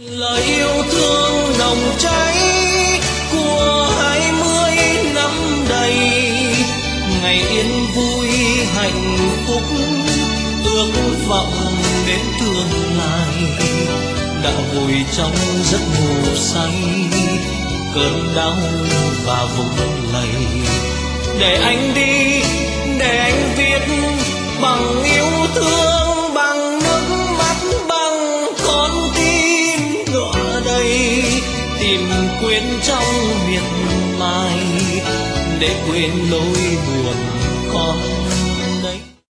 Lời yêu thương nồng cháy của 20 năm đầy, ngày yên vui hạnh phúc, ước vọng đến tương lai đã vùi trong giấc ngủ say, cơn đau và vùng lầy. Để anh đi, để anh viết bằng yêu thương, bằng nước mắt, bằng con tim đỏ đầy, tìm quên trong miệt mài để quên nỗi buồn con.